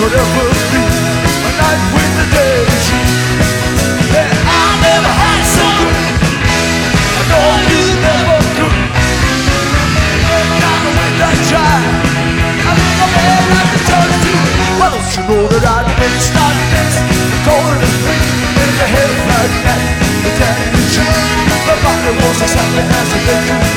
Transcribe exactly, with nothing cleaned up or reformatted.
could ever be a night with the day machine. Yeah, I never had so good. I know you never could. Down the way I try, I think I'm all I can turn to. Why don't you know that I didn't start this? Cold and free in the head like that. The daddy machine, the body was exactly as it could.